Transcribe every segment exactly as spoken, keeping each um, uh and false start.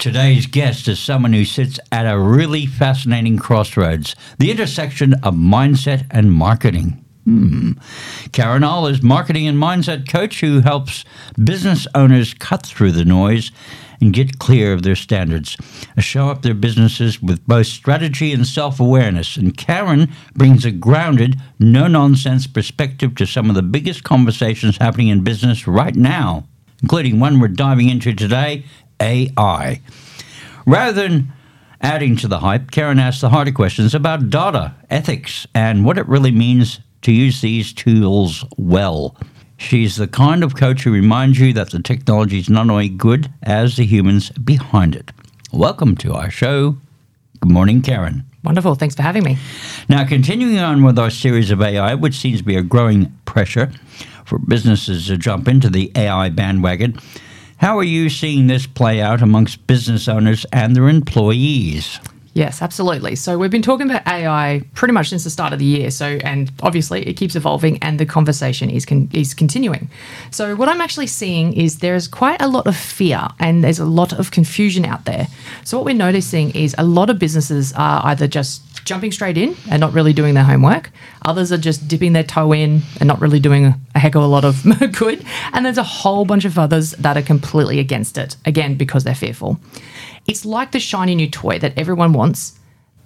Today's guest is someone who sits at a really fascinating crossroads, the intersection of mindset and marketing. Hmm. Karen Ull is marketing and mindset coach who helps business owners cut through the noise and get clear of their standards, show up their businesses with both strategy and self-awareness. And Karen brings a grounded, no-nonsense perspective to some of the biggest conversations happening in business right now, including one we're diving into today, A I. Rather than adding to the hype, Karen asks the harder questions about data, ethics, and what it really means to use these tools well. She's the kind of coach who reminds you that the technology is not only good as the humans behind it. Welcome to our show. Good morning, Karen. Wonderful. Thanks for having me. Now, continuing on with our series of A I, which seems to be a growing pressure for businesses to jump into the A I bandwagon, how are you seeing this play out amongst business owners and their employees? Yes, absolutely. So we've been talking about A I pretty much since the start of the year. So, and obviously it keeps evolving and the conversation is con- is continuing. So what I'm actually seeing is there's quite a lot of fear and there's a lot of confusion out there. So what we're noticing is a lot of businesses are either just jumping straight in and not really doing their homework. Others are just dipping their toe in and not really doing a heck of a lot of good. And there's a whole bunch of others that are completely against it, again, because they're fearful. It's like the shiny new toy that everyone wants,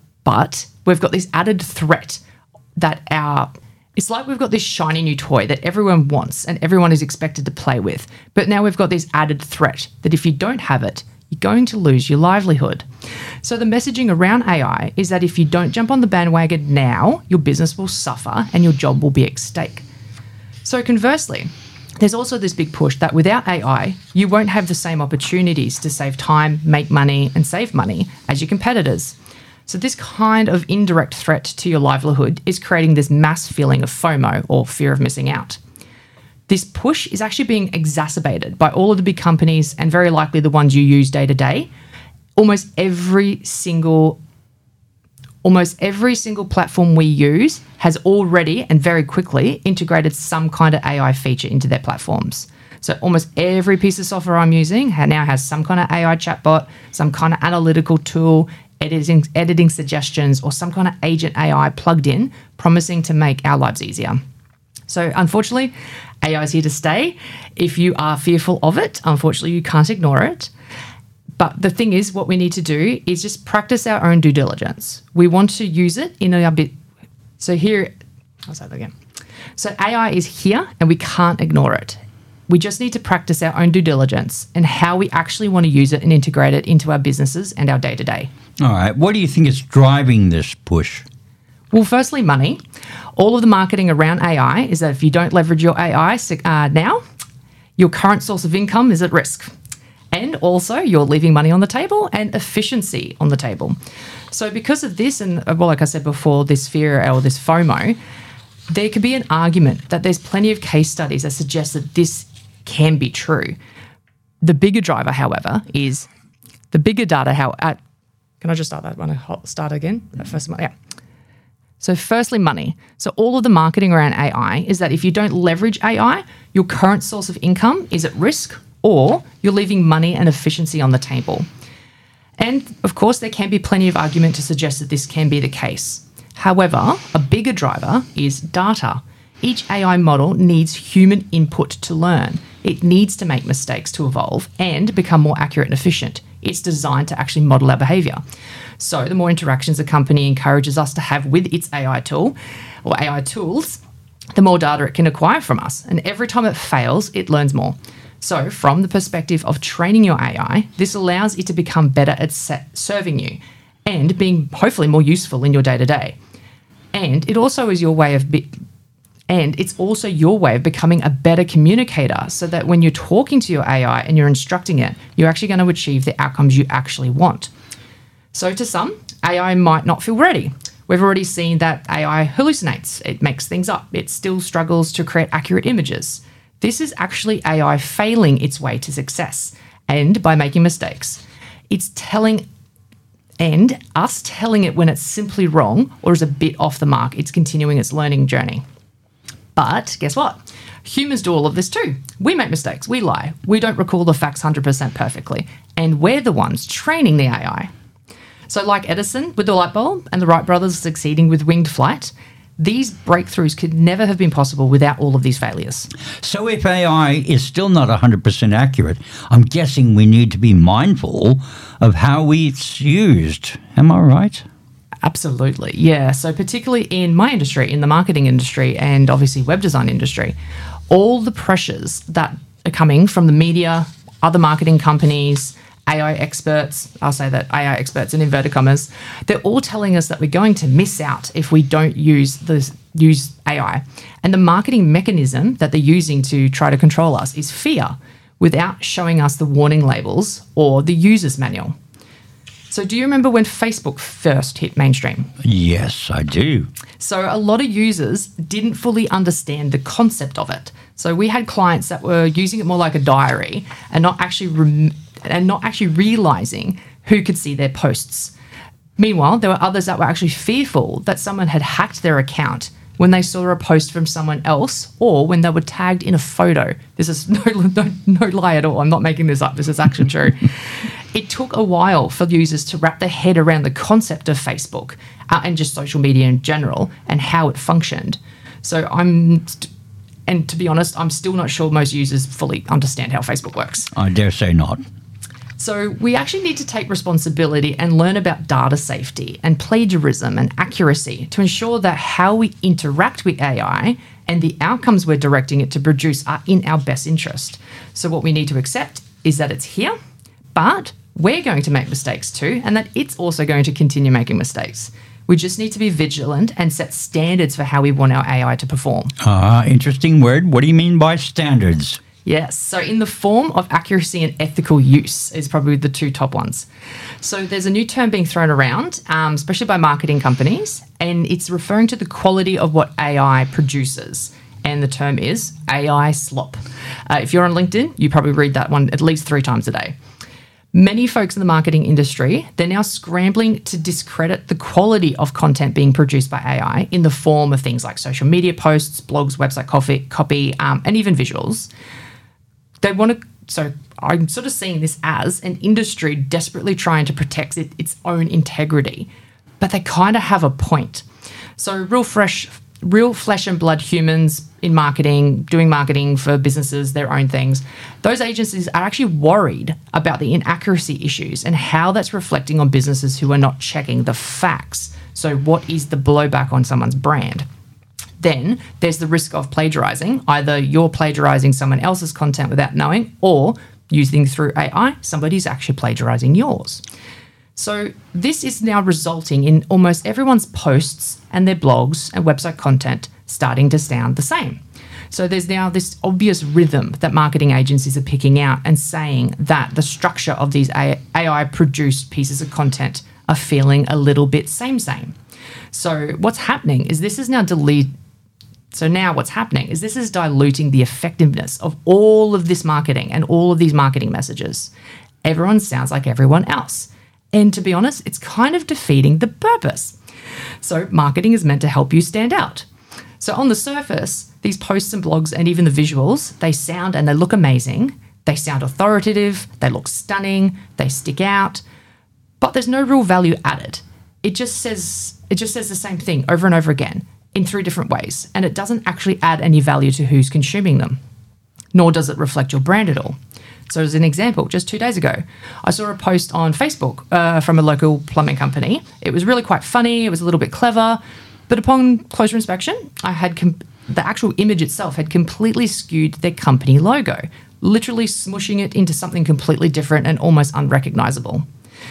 but we've got this added threat that our, it's like we've got this shiny new toy that everyone wants and everyone is expected to play with. But now we've got this added threat that if you don't have it, you're going to lose your livelihood. So the messaging around A I is that if you don't jump on the bandwagon now, your business will suffer and your job will be at stake. So conversely, there's also this big push that without A I, you won't have the same opportunities to save time, make money, and save money as your competitors. So this kind of indirect threat to your livelihood is creating this mass feeling of FOMO, or fear of missing out. This push is actually being exacerbated by all of the big companies and very likely the ones you use day to day. Almost every single Almost every single platform we use has already and very quickly integrated some kind of A I feature into their platforms. So almost every piece of software I'm using now has some kind of A I chatbot, some kind of analytical tool, editing, editing suggestions, or some kind of agent A I plugged in, promising to make our lives easier. So unfortunately, A I is here to stay. If you are fearful of it, unfortunately, you can't ignore it. But the thing is, what we need to do is just practice our own due diligence. We want to use it in a bit. So here, I'll say that again. So A I is here and we can't ignore it. We just need to practice our own due diligence and how we actually want to use it and integrate it into our businesses and our day-to-day. All right. What do you think is driving this push? Well, firstly, money. All of the marketing around A I is that if you don't leverage your A I uh, now, your current source of income is at risk. And also, you're leaving money on the table and efficiency on the table. So because of this, and well, like I said before, this fear or this FOMO, there could be an argument that there's plenty of case studies that suggest that this can be true. The bigger driver, however, is the bigger data. How uh, can I just start that one? Start again. First, yeah. So firstly, money. So all of the marketing around A I is that if you don't leverage A I, your current source of income is at risk, or you're leaving money and efficiency on the table. And of course, there can be plenty of argument to suggest that this can be the case. However, a bigger driver is data. Each A I model needs human input to learn. It needs to make mistakes to evolve and become more accurate and efficient. It's designed to actually model our behavior. So the more interactions a company encourages us to have with its A I tool or A I tools, the more data it can acquire from us. And every time it fails, it learns more. So from the perspective of training your A I, this allows it to become better at serving you and being hopefully more useful in your day-to-day. And it also is your way of be- and it's also your way of becoming a better communicator so that when you're talking to your A I and you're instructing it, you're actually going to achieve the outcomes you actually want. So to some, A I might not feel ready. We've already seen that A I hallucinates. It makes things up. It still struggles to create accurate images. This is actually A I failing its way to success and by making mistakes. It's telling and us telling it when it's simply wrong or is a bit off the mark. It's continuing its learning journey. But guess what? Humans do all of this too. We make mistakes. We lie. We don't recall the facts one hundred percent perfectly. And we're the ones training the A I. So like Edison with the light bulb and the Wright brothers succeeding with winged flight, these breakthroughs could never have been possible without all of these failures. So if A I is still not one hundred percent accurate, I'm guessing we need to be mindful of how it's used. Am I right? Absolutely, yeah. So particularly in my industry, in the marketing industry and obviously web design industry, all the pressures that are coming from the media, other marketing companies, A I experts, I'll say that A I experts in inverted commas, they're all telling us that we're going to miss out if we don't use the use A I. And the marketing mechanism that they're using to try to control us is fear, without showing us the warning labels or the user's manual. So do you remember when Facebook first hit mainstream? Yes, I do. So a lot of users didn't fully understand the concept of it. So we had clients that were using it more like a diary and not actually rem- and not actually realizing who could see their posts. Meanwhile, there were others that were actually fearful that someone had hacked their account when they saw a post from someone else or when they were tagged in a photo. This is no, no, no lie at all. I'm not making this up. This is actually true. It took a while for users to wrap their head around the concept of Facebook uh, and just social media in general and how it functioned. So I'm, st- and to be honest, I'm still not sure most users fully understand how Facebook works. I dare say not. So we actually need to take responsibility and learn about data safety and plagiarism and accuracy to ensure that how we interact with A I and the outcomes we're directing it to produce are in our best interest. So what we need to accept is that it's here, but we're going to make mistakes too, and that it's also going to continue making mistakes. We just need to be vigilant and set standards for how we want our A I to perform. Ah, uh, interesting word. What do you mean by standards? Yes, so in the form of accuracy and ethical use is probably the two top ones. So there's a new term being thrown around, um, especially by marketing companies, and it's referring to the quality of what A I produces. And the term is A I slop. Uh, if you're on LinkedIn, you probably read that one at least three times a day. Many folks in the marketing industry, they're now scrambling to discredit the quality of content being produced by A I in the form of things like social media posts, blogs, website copy, copy um, and even visuals. They want to, so I'm sort of seeing this as an industry desperately trying to protect it, its own integrity, but they kind of have a point. So real fresh, real flesh and blood humans in marketing, doing marketing for businesses, their own things, those agencies are actually worried about the inaccuracy issues and how that's reflecting on businesses who are not checking the facts. So what is the blowback on someone's brand? Then there's the risk of plagiarizing. Either you're plagiarizing someone else's content without knowing, or using through A I, somebody's actually plagiarizing yours. So this is now resulting in almost everyone's posts and their blogs and website content starting to sound the same. So there's now this obvious rhythm that marketing agencies are picking out and saying that the structure of these A I-produced pieces of content are feeling a little bit same-same. So what's happening is this is now delete. So now what's happening is this is diluting the effectiveness of all of this marketing and all of these marketing messages. Everyone sounds like everyone else. And to be honest, it's kind of defeating the purpose. So marketing is meant to help you stand out. So on the surface, these posts and blogs and even the visuals, they sound and they look amazing. They sound authoritative. They look stunning. They stick out. But there's no real value added. It just says it just says the same thing over and over again in three different ways, and it doesn't actually add any value to who's consuming them, nor does it reflect your brand at all. So as an example, just two days ago, I saw a post on Facebook uh, from a local plumbing company. It was really quite funny. It was a little bit clever, but upon closer inspection, I had com- the actual image itself had completely skewed their company logo, literally smushing it into something completely different and almost unrecognizable.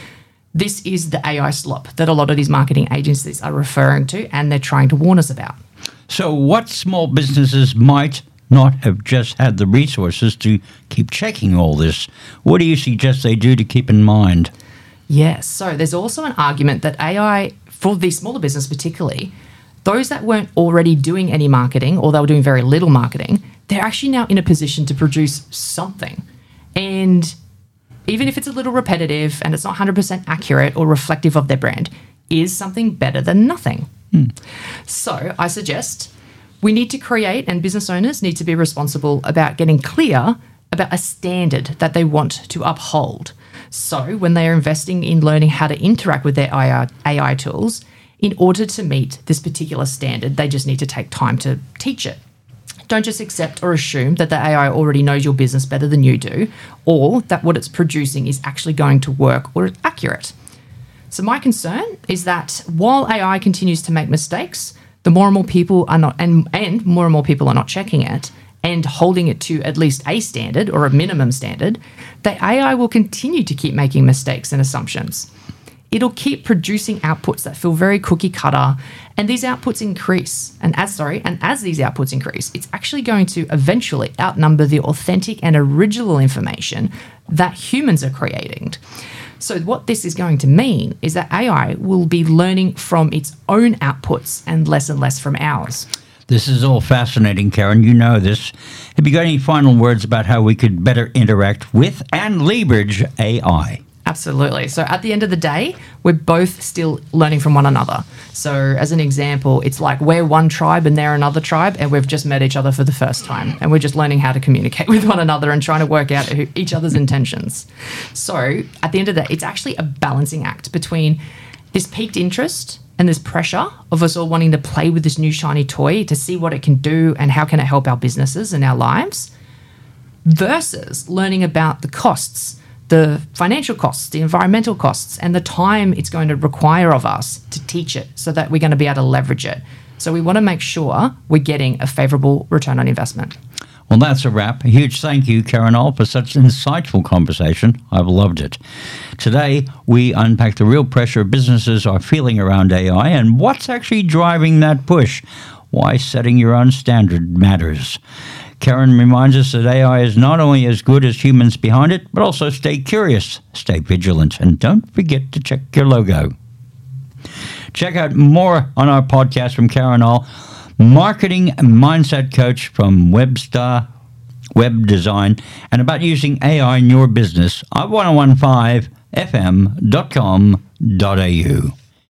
This is the A I slop that a lot of these marketing agencies are referring to, and they're trying to warn us about. So what small businesses might not have just had the resources to keep checking all this? What do you suggest they do to keep in mind? Yes, so there's also an argument that A I, for these smaller businesses particularly, those that weren't already doing any marketing or they were doing very little marketing, they're actually now in a position to produce something. And even if it's a little repetitive and it's not one hundred percent accurate or reflective of their brand, is something better than nothing. Hmm. So I suggest We need to create, and business owners need to be responsible about getting clear about a standard that they want to uphold. So when they are investing in learning how to interact with their A I tools, in order to meet this particular standard, they just need to take time to teach it. Don't just accept or assume that the A I already knows your business better than you do, or that what it's producing is actually going to work or is accurate. So my concern is that while A I continues to make mistakes, the more and more people are not, and, and more and more people are not checking it and holding it to at least a standard or a minimum standard, the A I will continue to keep making mistakes and assumptions. It'll keep producing outputs that feel very cookie cutter, and these outputs increase. And as sorry, and as these outputs increase, it's actually going to eventually outnumber the authentic and original information that humans are creating. So what this is going to mean is that A I will be learning from its own outputs and less and less from ours. This is all fascinating, Karen. You know this. Have you got any final words about how we could better interact with and leverage A I? Absolutely. So at the end of the day, we're both still learning from one another. So as an example, it's like we're one tribe and they're another tribe, and we've just met each other for the first time. And we're just learning how to communicate with one another and trying to work out who, each other's intentions. So at the end of the day, it's actually a balancing act between this piqued interest and this pressure of us all wanting to play with this new shiny toy to see what it can do and how can it help our businesses and our lives, versus learning about the costs, the financial costs, the environmental costs, and the time it's going to require of us to teach it so that we're going to be able to leverage it. So we want to make sure we're getting a favourable return on investment. Well, that's a wrap. A huge thank you, Karen Ohl, for such an insightful conversation. I've loved it. Today, we unpack the real pressure businesses are feeling around A I and what's actually driving that push. Why setting your own standard matters. Karen reminds us that A I is not only as good as humans behind it, but also stay curious, stay vigilant, and don't forget to check your logo. Check out more on our podcast from Karen Ohl, marketing mindset coach from Webstar Web Design, and about using A I in your business. I one oh one five f m dot com dot a u.